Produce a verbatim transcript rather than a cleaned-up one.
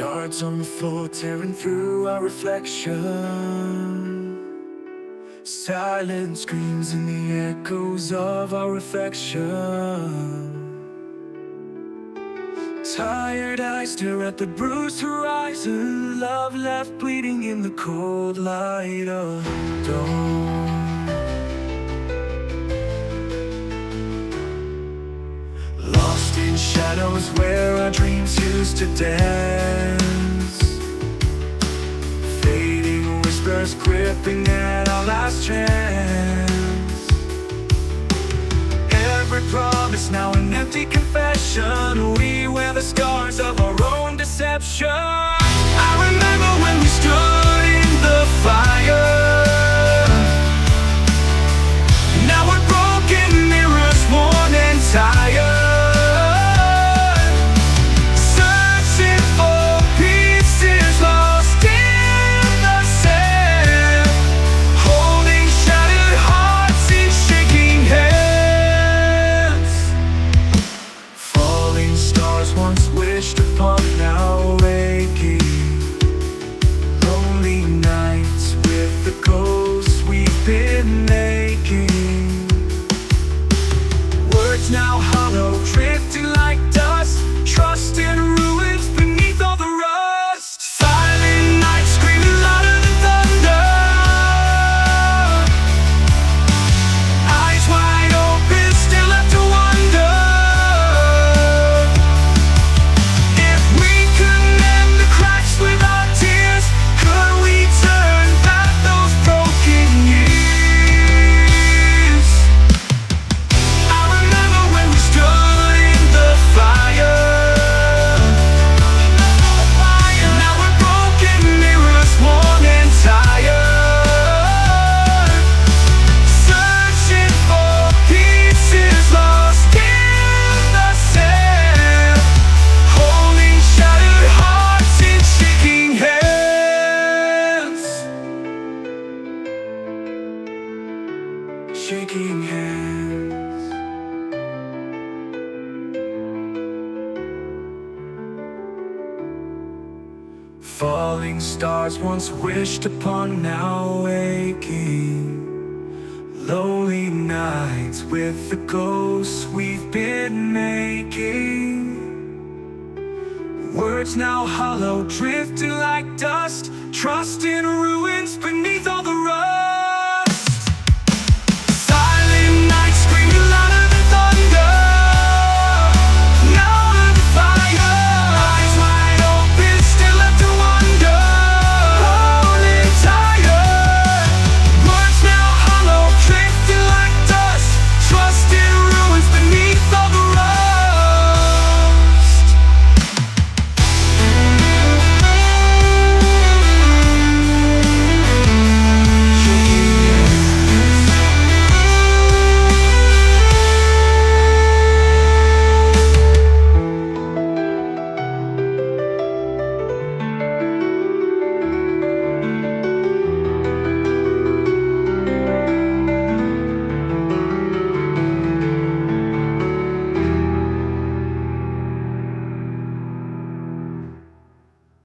Shards on the floor tearing through our reflection. Silent screams in the echoes of our affection. Tired eyes stare at the bruised horizon. Love left bleeding in the cold light of dawn. Lost in shadows where our dreams used to dance. Fading whispers gripping at our last chance. Every promise now an empty confession. We wear the scars of our own deception. I remember when we stood in the fire. Now we're broken mirrors, worn and tired. Once wished upon, now waking. Lonely nights with the ghosts we've been making. Words now hollow, drifting like dust. Trust in ruins beneath all the rust. Silent nights screaming louder than thunder. Eyes wide open, still left to wonder. Shaking hands. Falling stars once wished upon, now waking. Lonely nights with the ghosts we've been making. Words now hollow, drifting like dust. Trust in ruins beneath all the rust.